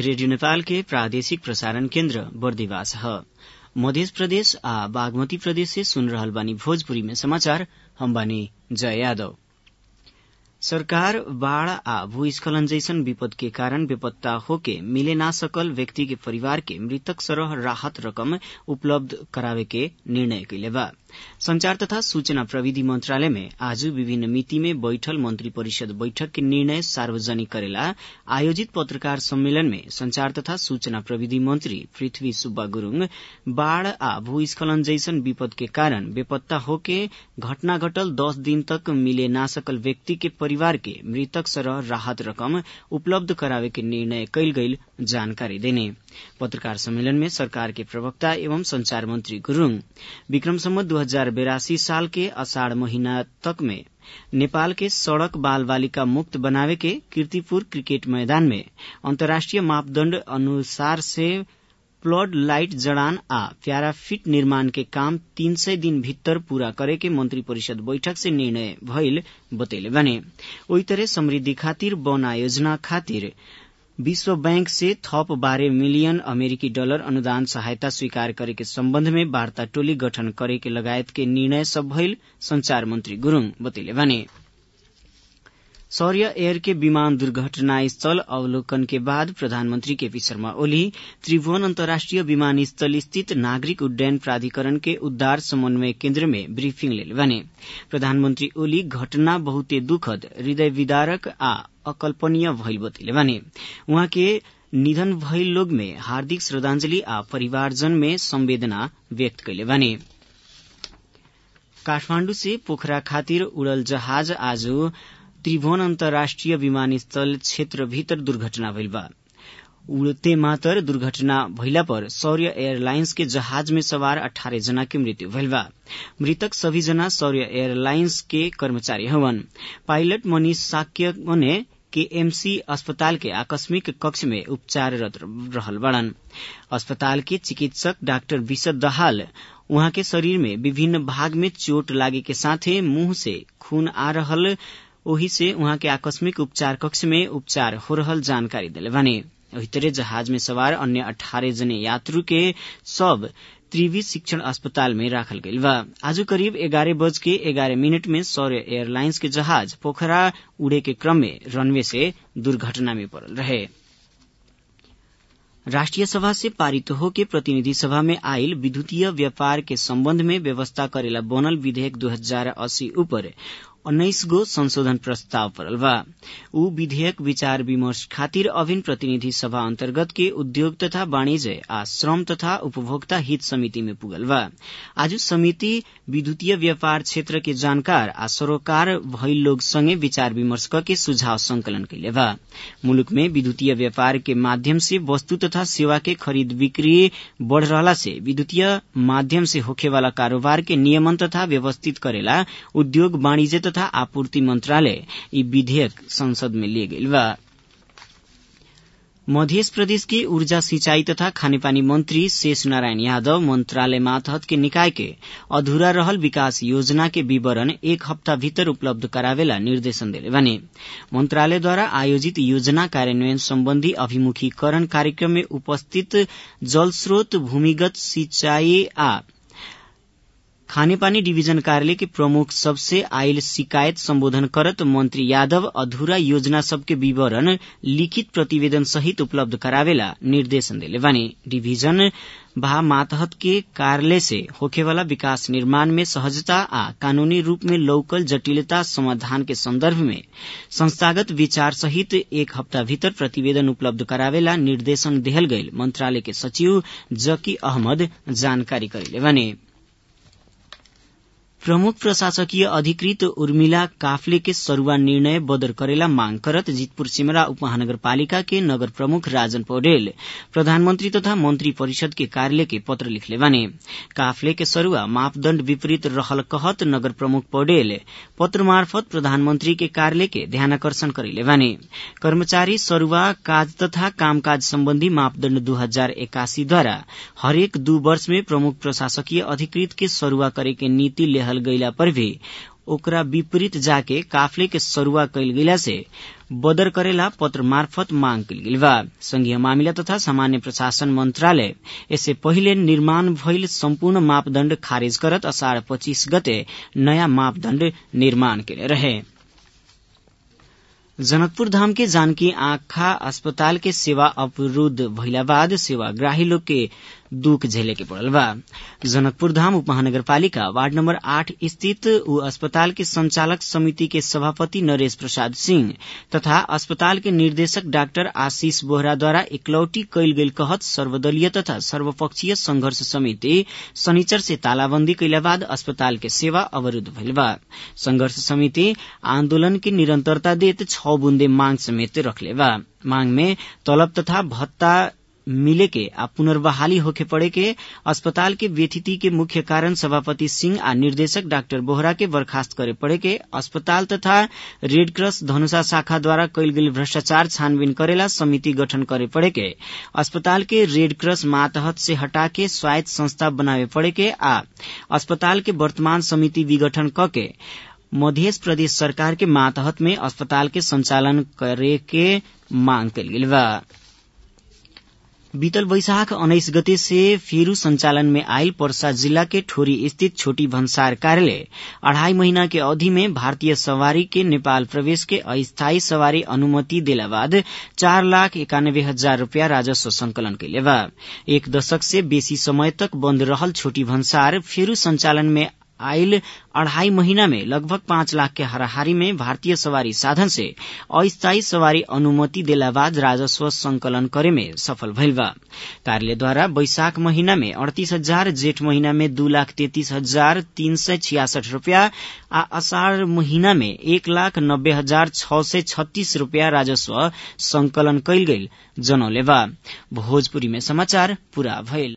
Radio Nepal के प्रादेशिक प्रसारण केन्द्र बर्दिवास ह। मध्य प्रदेश आ बागमती प्रदेश से सुन रहल बानी भोजपुरी में समाचार। हम बानी जय यादव। सरकार बाढ़ आ भूस्खलन जैसन विपद के कारण बेपत्ता होके मिले ना सकल व्यक्ति के परिवार के मृतक सरह राहत रकम उपलब्ध करावे के निर्णय कइले बा। संचार तथा सूचना प्रविधि मंत्रालय में आज विभिन्न मिति में बैठल मंत्री परिषद बैठक के निर्णय सार्वजनिक करेला आयोजित पत्रकार सम्मेलन में संचार तथा सूचना प्रविधि मंत्री पृथ्वी सुब्बा गुरूङ बाढ़ आ भूस्खलन जैसन विपद के कारण बेपत्ता होके घटना घटल 10 दिन तक मिले ना सकल व्यक्ति के परिवार के मृतक सरह राहत रकम उपलब्ध करावे के निर्णय कइल गइल जानकारी देने पत्रकार सम्मेलन में सरकार के प्रवक्ता एवं संचार मंत्री गुरूङ विक्रम सम्वत 2082 साल के अषाढ़ महीना तक में नेपाल के सड़क बाल बालिका मुक्त बनावे के कीर्तिपुर क्रिकेट मैदान में अंतर्राष्ट्रीय मापदण्ड अनुसार से फ्लड लाइट जड़ान आ प्याराफिट निर्माण के काम 300 दिन भीतर पूरा करे के मंत्री परिषद बैठक से निर्णय भइल बतैले बने। ओही तरह समृद्धि खातिर वन आयोजना खातिर विश्व बैंक से थप 12 मिलियन अमेरिकी डॉलर अनुदान सहायता स्वीकार करे के संबंध में वार्ता टोली गठन करे के लगायत के निर्णय सब भइल संचार मंत्री गुरूङ बतैले बने। सौर्य एयर के विमान दुर्घटना स्थल अवलोकन के बाद प्रधानमंत्री केपी शर्मा ओली त्रिभुवन अंतर्राष्ट्रीय विमानस्थल स्थित नागरिक उड्डयन प्राधिकरण के उद्धार समन्वय केन्द्र में ब्रीफिंग लेले बने। प्रधानमंत्री ओली घटना बहुते दुखद, हृदय विदारक आ अकल्पनीय भइल बतैले बने। उहाँ के निधन भइल लोग में हार्दिक श्रद्धांजलि आ परिवारजन में संवेदना व्यक्त कइले बने। काठमाण्डु से पोखरा खातिर उड़ल जहाज आज त्रिभुवन अंतर्राष्ट्रीय विमानस्थल क्षेत्र भीतर दुर्घटना भइल बा। उड़ते मातर दुर्घटना भइला पर सौर्य एयरलाइंस के जहाज में सवार 18 जना की मृत्यु भइल बा। मृतक सभी जना सौर्य एयरलाइंस के कर्मचारी हवन। पायलट मनीष साक्य ने केएमसी अस्पताल के आकस्मिक कक्ष में उपचाररत रहल बड़न। अस्पताल के चिकित्सक डाक्टर विशद दहाल उहाँ के शरीर में विभिन्न भाग में चोट लागे के साथे मुंह से खून आ रहल, ओही से उहाँ के आकस्मिक उपचार कक्ष में उपचार हो रहल जानकारी दिले बने। वही तरह जहाज में सवार अन्य 18 जने यात्रु के सब त्रिवी शिक्षण अस्पताल में राखल गइल बा। आज करीब 11:11 में सौर्य एयरलाइंस के जहाज पोखरा उड़े के क्रम में रनवे से दुर्घटना में पड़ल रहे। राष्ट्रिय सभा से पारित होके प्रतिनिधि सभा में आयल विद्युतीय व्यापार के संबंध में व्यवस्था करेला बनल विधेयक 2080 ऊपर 19 गो संशोधन प्रस्ताव पड़ल बा। ऊ विधेयक विचार विमर्श खातिर अभिन्न प्रतिनिधि सभा अंतर्गत के उद्योग तथा वाणिज्य आ श्रम तथा उपभोक्ता हित समिति में पुगल बा। आज समिति विद्युतीय व्यापार क्षेत्र के जानकार आ सरोकार भइल लोग संगे विचार विमर्श करके सुझाव संकलन कैले बा। मुलुक में विद्युतीय व्यापार के माध्यम से वस्तु तथा सेवा के खरीद बिक्री बढ़ रहला से विद्युतीय माध्यम से होखे वाला कारोबार के नियमन तथा व्यवस्थित करेला उद्योग वाणिज्य तथा आपूर्ति मंत्रालय ई विधेयक संसद में ले गइल बा। मध्य प्रदेश के ऊर्जा सिंचाई तथा खानेपानी मंत्री शेष नारायण यादव मंत्रालय मातहत के निकाय के अधूरा रहल विकास योजना के विवरण 1 हफ्ता भीतर उपलब्ध करावेला निर्देशन देले बने। मंत्रालय द्वारा आयोजित योजना कार्यान्वयन संबंधी अभिमुखीकरण कार्यक्रम में उपस्थित जल स्रोत, भूमिगत सिंचाई आ खानेपानी डिवीजन कार्यालय के प्रमुख सबसे आयल शिकायत संबोधन करत मंत्री यादव अधूरा योजना सबके विवरण लिखित प्रतिवेदन सहित उपलब्ध करावेला निर्देशन देले बानी। डिवीजन भा मातहत के कार्यालय से होखेवाला विकास निर्माण में सहजता आ कानूनी रूप में लौकल जटिलता समाधान के संदर्भ में संस्थागत विचार सहित 1 हफ्ता भीतर प्रतिवेदन उपलब्ध करावेला निर्देशन देहल गइल मंत्रालय के सचिव जकी अहमद जानकारी करेले बानी। प्रमुख प्रशासकीय अधिकृत उर्मिला काफले के सरुवा निर्णय बदर करेला मांग करत जितपुर सिमरा उपमहानगरपालिका के नगर प्रमुख राजन पौडेल प्रधानमंत्री तथा मंत्री परिषद के कार्यालय के पत्र लिखले बाने। काफले के सरुवा मापदण्ड विपरीत रहल कहत नगर प्रमुख पौडेल पत्र मार्फत प्रधानमंत्री के कार्यालय के ध्यानाकर्षण करेले बाने। कर्मचारी सरुवा काज तथा कामकाज सम्बन्धी मापदण्ड 2081 द्वारा हरेक 2 वर्ष में प्रमुख प्रशासकीय अधिकृत के सरुवा करे के नीति लेहल गईला पर भी ओकरा विपरीत जाके काफले के सरुवा कैल गईला से बदर करेला पत्र मार्फत मांग कइल गेल बा। संघीय मामिला तथा सामान्य प्रशासन मंत्रालय इससे पहिले निर्माण भइल सम्पूर्ण मापदण्ड खारेज करत अषाढ़ 25 गते नयाँ मापदण्ड निर्माण केले रहे। जनकपुर धाम के जानकी आँखा अस्पताल के सेवा अवरुद्ध भइला बाद सेवाग्राही लोग के दुख झेले के पड़ल बा। जनकपुर धाम उपमहानगरपालिका वार्ड नंबर 8 स्थित उ अस्पताल के संचालक समिति के सभापति नरेश प्रसाद सिंह तथा अस्पताल के निर्देशक डाक्टर आशीष बोहरा द्वारा इकलौटी कइल गेल कहत सर्वदलीय तथा सर्वपक्षीय संघर्ष समिति शनिचर से तालाबंदी कइला बाद अस्पताल के सेवा अवरुद्ध भइल बा। संघर्ष समिति आंदोलन की निरंतरता देत 6 बुंदे मांग समेत रखले बा। मांग में तलब तथा भत्ता मिले के आ पुनर्बहाली होके पड़े के, अस्पताल के व्यथिति के मुख्य कारण सभापति सिंह आ निर्देशक डाक्टर बोहरा के बर्खास्त करे पड़े के, अस्पताल तथा रेड क्रॉस धनुषा शाखा द्वारा कइल गेल भ्रष्टाचार छानबीन करेला समिति गठन करे पड़े के, अस्पताल के रेड क्रॉस मातहत से हटा के स्वायत्त संस्था बनावे पड़े के आ अस्पताल के वर्तमान समिति विघटन करके मध्य प्रदेश सरकार के मातहत में अस्पताल के संचालन करे के मांग कइल गेल बा। बीतल वैशाख 19 गते से फेरू संचालन में आयल पर्सा जिला के ठोरी स्थित छोटी भन्सार कार्यालय 2.5 महीना के अवधि में भारतीय सवारी के नेपाल प्रवेश के अस्थायी सवारी अनुमति देला बाद 4,91,000 रूपया राजस्व संकलन कैले बा। 1 दशक से बेसी समय तक बंद रहल छोटी भन्सार फेरू संचालन में आयल 2.5 महीना में लगभग 5 लाख के हाराहारी में भारतीय सवारी साधन से अस्थायी सवारी अनुमति देला बाद राजस्व संकलन करे में सफल भइल बा। कार्यालय द्वारा बैशाख महीना में 38,000, जेठ महीना में 2,33,366 रूपया आ अषाढ़ महीना में 1,90,636 रूपया राजस्व संकलन कइल गइल जनौले बा। भोजपुरी में समाचार पूरा भइल।